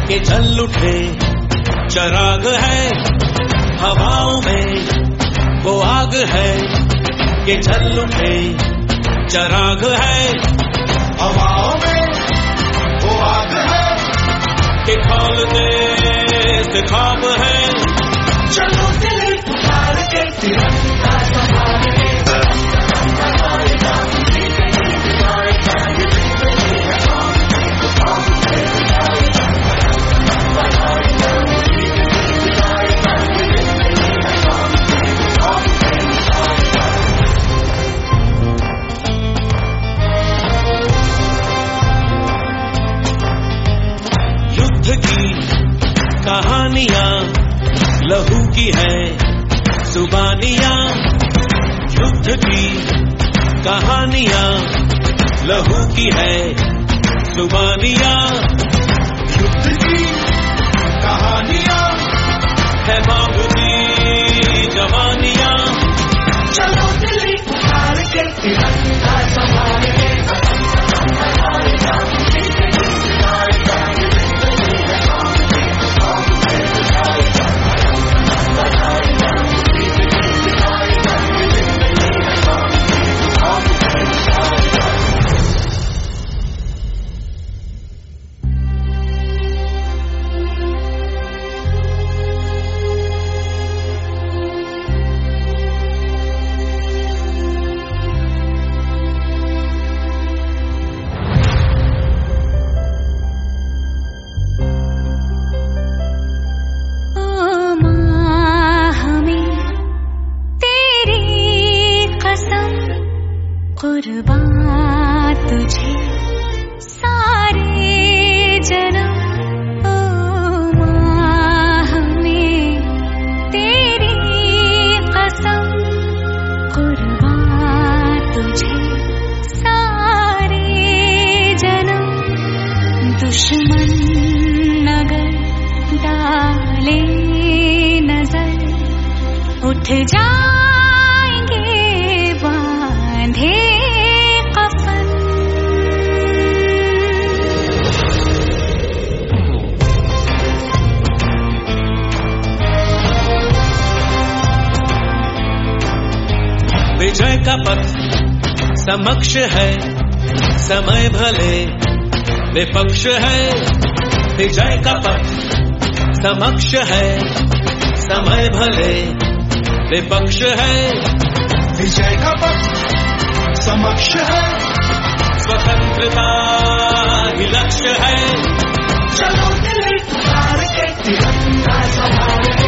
के जल उठे चराग है, हवाओं में वो आग है कि जल उठे चराग है, हवाओं में वो आग है कि खोलते से ख्वाब है। चलो दिल पुकार के तिरंगा संभाले, की कहानियां लहू की है जुबानियां, युद्ध की कहानियां लहू की है जुबानियां, युद्ध की कहानियां है मांगती जवानियां। चलो दिल पुकार के तिरंगा संभाले, कुर्बान तुझे सारे जन्म, ओ माँ हमें तेरी कसम, कुर्बान तुझे सारे जन्म। दुश्मन नगर डाले नजर उठ जाएंगे बांधे कफन। विजय का पथ समक्ष है, समय भले विपक्ष है। विजय का पथ समक्ष है, समय भले विपक्ष है। विजय का पथ समक्ष है, स्वतंत्रता ही लक्ष्य है। चलो दिल पुकार के तिरंगा संभाले।